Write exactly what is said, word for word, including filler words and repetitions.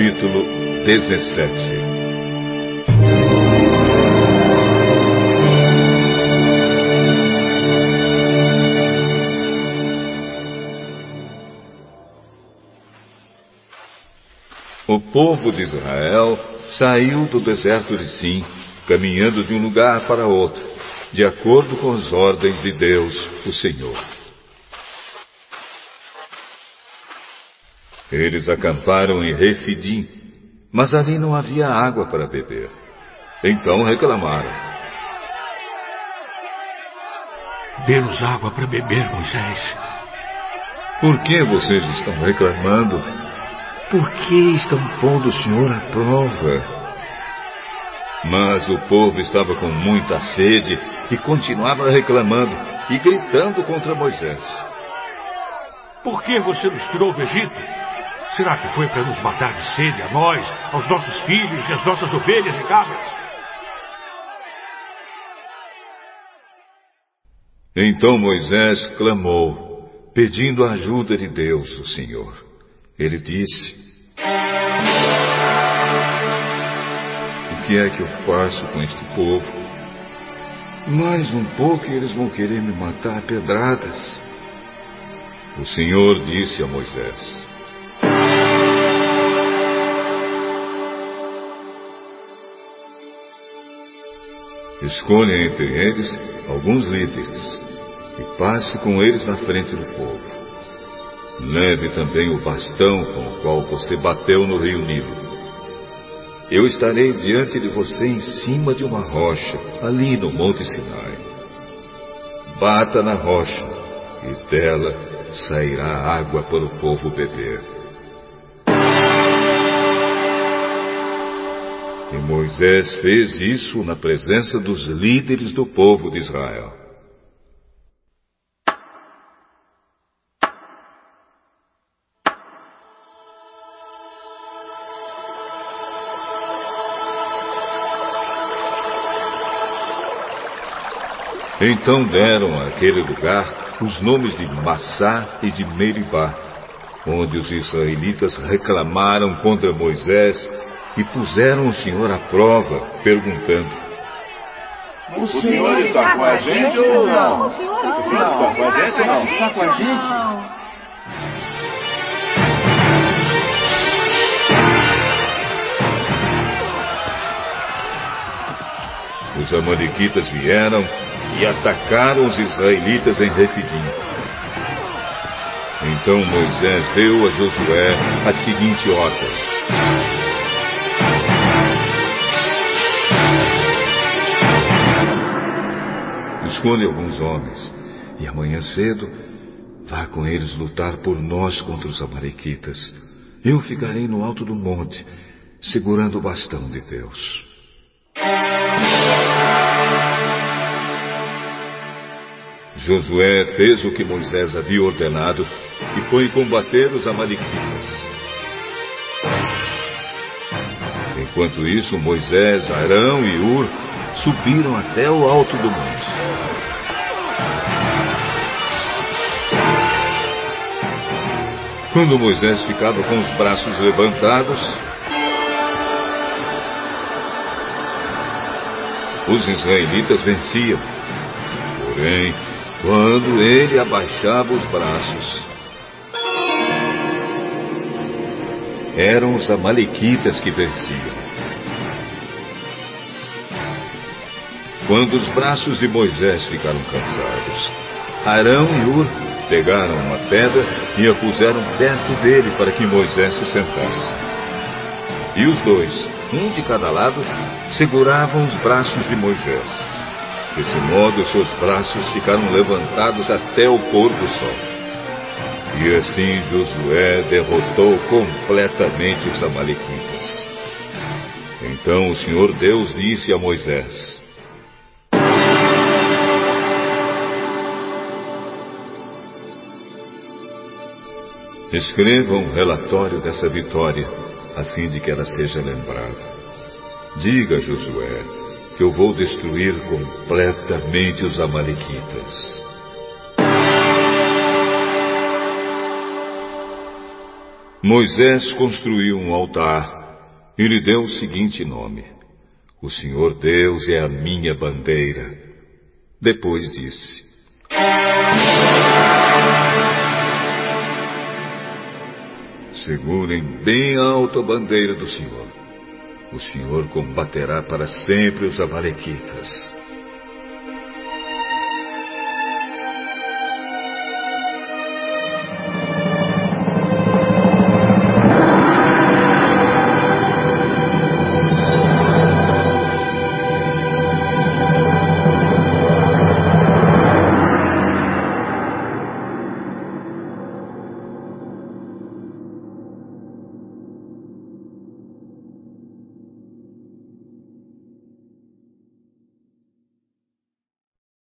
capítulo dezessete. O povo de Israel saiu do deserto de Sim, caminhando de um lugar para outro, de acordo com as ordens de Deus, o Senhor. Eles acamparam em Refidim, mas ali não havia água para beber. Então reclamaram: Dê-nos água para beber, Moisés. Por que vocês estão reclamando? Por que estão pondo o Senhor à prova? Mas o povo estava com muita sede e continuava reclamando e gritando contra Moisés. Por que você nos tirou do Egito? Será que foi para nos matar de sede a nós, aos nossos filhos e às nossas ovelhas e cabras? Então Moisés clamou, pedindo a ajuda de Deus, o Senhor. Ele disse: O que é que eu faço com este povo? Mais um pouco e eles vão querer me matar a pedradas. O Senhor disse a Moisés: Escolha entre eles alguns líderes e passe com eles na frente do povo. Leve também o bastão com o qual você bateu no rio Nilo. Eu estarei diante de você em cima de uma rocha, ali no Monte Sinai. Bata na rocha, e dela sairá água para o povo beber. E Moisés fez isso na presença dos líderes do povo de Israel. Então deram àquele lugar os nomes de Massá e de Meribá, onde os israelitas reclamaram contra Moisés e puseram o Senhor à prova, perguntando: O Senhor está com a gente ou não? O Senhor está com a gente ou não? Está com a gente? Os amalequitas vieram e atacaram os israelitas em Refidim. Então Moisés deu a Josué a seguinte ordem: Escolha alguns homens e amanhã cedo vá com eles lutar por nós contra os amalequitas. Eu ficarei no alto do monte, segurando o bastão de Deus. Josué fez o que Moisés havia ordenado e foi combater os amalequitas. Enquanto isso, Moisés, Arão e Hur subiram até o alto do monte. Quando Moisés ficava com os braços levantados, os israelitas venciam. Porém, quando ele abaixava os braços, eram os amalequitas que venciam. Quando os braços de Moisés ficaram cansados, Arão e Hur pegaram uma pedra e a puseram perto dele para que Moisés se sentasse. E os dois, um de cada lado, seguravam os braços de Moisés. Desse modo, seus braços ficaram levantados até o pôr do sol. E assim Josué derrotou completamente os amalequitas. Então o Senhor Deus disse a Moisés: Escreva um relatório dessa vitória, a fim de que ela seja lembrada. Diga a Josué que eu vou destruir completamente os amalequitas. Moisés construiu um altar e lhe deu o seguinte nome: O Senhor Deus é a minha bandeira. Depois disse: Segurem bem alto a bandeira do Senhor. O Senhor combaterá para sempre os amalequitas.